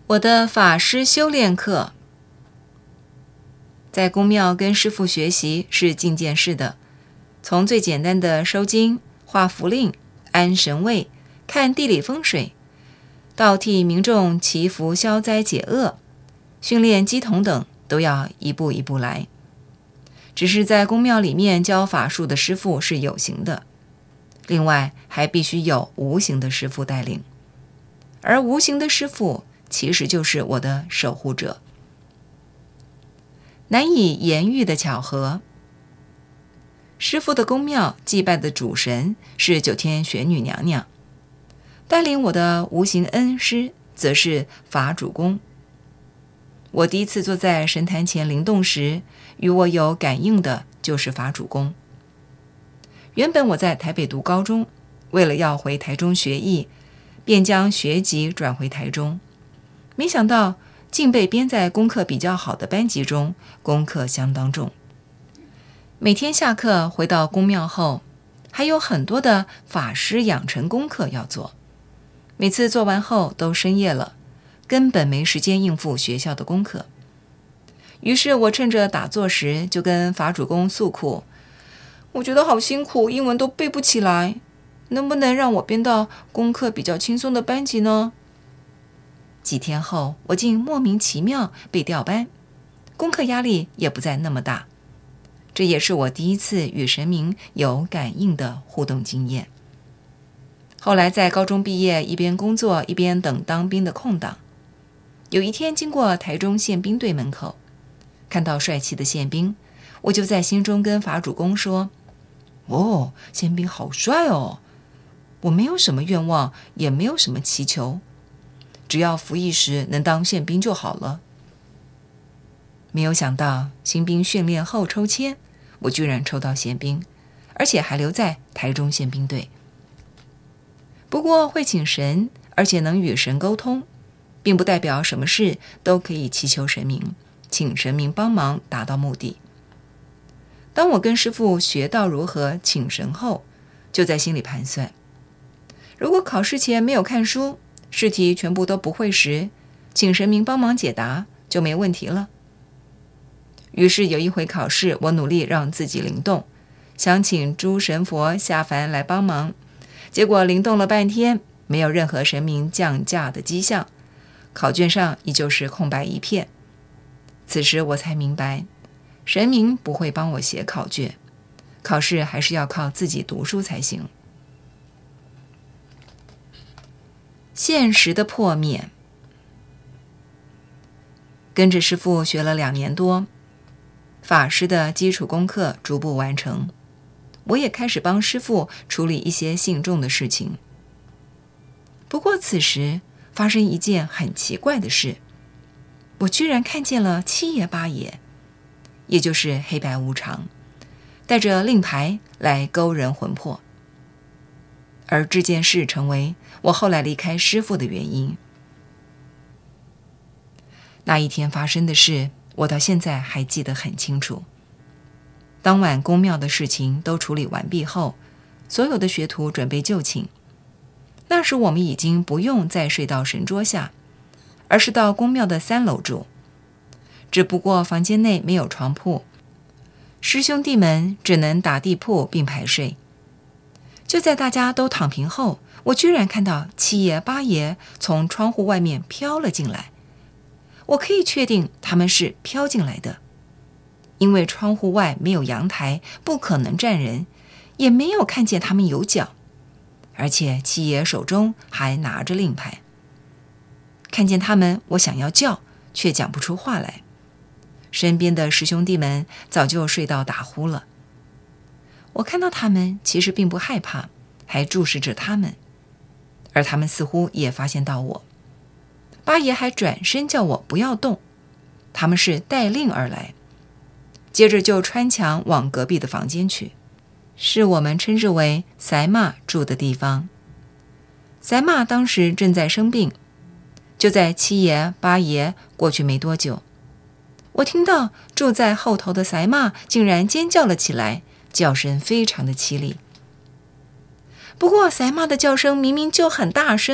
我的法师修炼课。在宫庙跟师父学习是进件式的，从最简单的收经、画符令、安神位、看地理风水，到替民众祈福消灾解厄、训练乩童等，都要一步一步来。只是在宫庙里面教法术的师父是有形的，另外还必须有无形的师父带领，而无形的师父其实就是我的守护者。难以言喻的巧合，师父的宫庙祭拜的主神是九天玄女娘娘，带领我的无形恩师则是法主公。我第一次坐在神坛前灵动时，与我有感应的就是法主公。原本我在台北读高中，为了要回台中学艺，便将学籍转回台中，没想到竟被编在功课比较好的班级中，功课相当重。每天下课回到宫庙后，还有很多的法师养成功课要做，每次做完后都深夜了，根本没时间应付学校的功课。于是我趁着打坐时就跟法主公诉苦，我觉得好辛苦，英文都背不起来，能不能让我编到功课比较轻松的班级呢？几天后，我竟莫名其妙被调班，功课压力也不再那么大。这也是我第一次与神明有感应的互动经验。后来在高中毕业，一边工作一边等当兵的空档，有一天经过台中宪兵队门口，看到帅气的宪兵，我就在心中跟法主公说：哦，宪兵好帅哦！我没有什么愿望，也没有什么祈求，只要服役时能当宪兵就好了。没有想到新兵训练后抽签，我居然抽到宪兵，而且还留在台中宪兵队。不过会请神，而且能与神沟通，并不代表什么事都可以祈求神明，请神明帮忙达到目的。当我跟师父学到如何请神后，就在心里盘算，如果考试前没有看书，试题全部都不会时，请神明帮忙解答就没问题了。于是有一回考试，我努力让自己灵动，想请诸神佛下凡来帮忙，结果灵动了半天，没有任何神明降价的迹象，考卷上依旧是空白一片。此时我才明白，神明不会帮我写考卷，考试还是要靠自己读书才行。现实的破灭。跟着师父学了2年多，法师的基础功课逐步完成，我也开始帮师父处理一些信众的事情。不过此时发生一件很奇怪的事，我居然看见了七爷八爷，也就是黑白无常，带着令牌来勾人魂魄。而这件事成为我后来离开师父的原因。那一天发生的事，我到现在还记得很清楚。当晚宫庙的事情都处理完毕后，所有的学徒准备就寝。那时我们已经不用再睡到神桌下，而是到宫庙的3楼住。只不过房间内没有床铺，师兄弟们只能打地铺并排睡。就在大家都躺平后，我居然看到七爷八爷从窗户外面飘了进来。我可以确定他们是飘进来的，因为窗户外没有阳台，不可能站人，也没有看见他们有脚，而且七爷手中还拿着令牌。看见他们，我想要叫，却讲不出话来。身边的师兄弟们早就睡到打呼了。我看到他们其实并不害怕，还注视着他们，而他们似乎也发现到我。八爷还转身叫我不要动，他们是带令而来，接着就穿墙往隔壁的房间去，是我们称之为赛马住的地方。赛马当时正在生病，就在七爷八爷过去没多久，我听到住在后头的赛马竟然尖叫了起来，叫声非常的凄厉。不过赛马的叫声明明就很大声，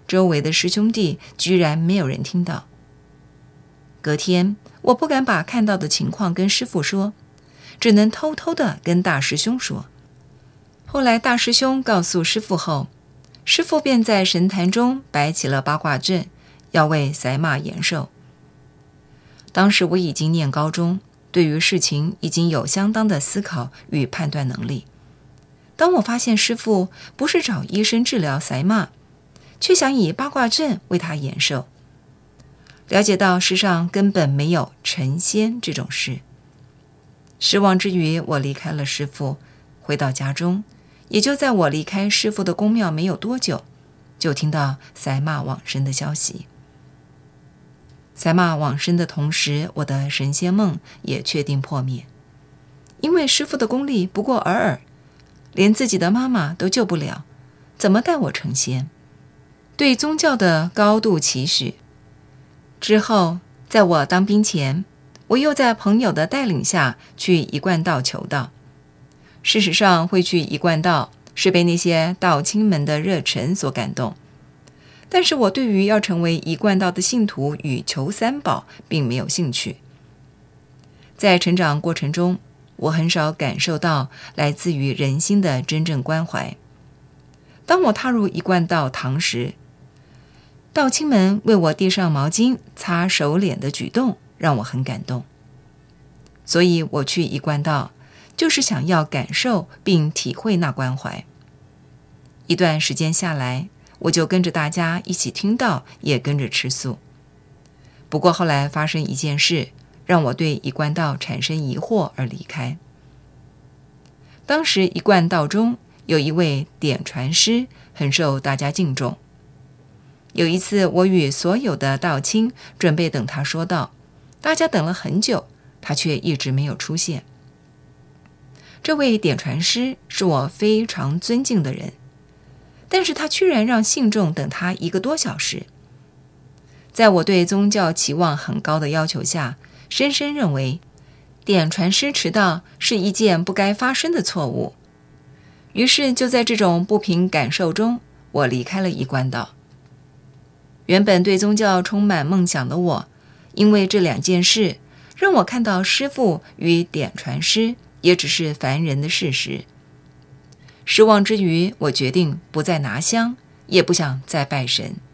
周围的师兄弟居然没有人听到。隔天，我不敢把看到的情况跟师父说，只能偷偷地跟大师兄说。后来大师兄告诉师父后，师父便在神坛中摆起了八卦阵，要为赛马延寿。当时我已经念高中，对于事情已经有相当的思考与判断能力。当我发现师父不是找医生治疗赛马，却想以八卦阵为他延寿，了解到世上根本没有成仙这种事。失望之余，我离开了师父，回到家中。也就在我离开师父的宫庙没有多久，就听到赛马往生的消息。赛马往生的同时，我的神仙梦也确定破灭。因为师父的功力不过尔尔，连自己的妈妈都救不了，怎么带我成仙？对宗教的高度期许。之后，在我当兵前，我又在朋友的带领下去一贯道求道。事实上，会去一贯道是被那些道亲们的热忱所感动，但是我对于要成为一贯道的信徒与求三宝并没有兴趣。在成长过程中，我很少感受到来自于人心的真正关怀。当我踏入一贯道堂时，道亲们为我递上毛巾擦手脸的举动让我很感动。所以我去一贯道就是想要感受并体会那关怀。一段时间下来，我就跟着大家一起听道，也跟着吃素。不过后来发生一件事，让我对一贯道产生疑惑而离开。当时一贯道中有一位点传师，很受大家敬重。有一次，我与所有的道亲准备等他说道，大家等了很久，他却一直没有出现。这位点传师是我非常尊敬的人，但是他居然让信众等他1个多小时。在我对宗教期望很高的要求下，深深认为点传师迟到是一件不该发生的错误。于是就在这种不平感受中，我离开了一贯道。原本对宗教充满梦想的我，因为这2件事，让我看到师父与点传师也只是凡人的事实。失望之余，我决定不再拿香，也不想再拜神。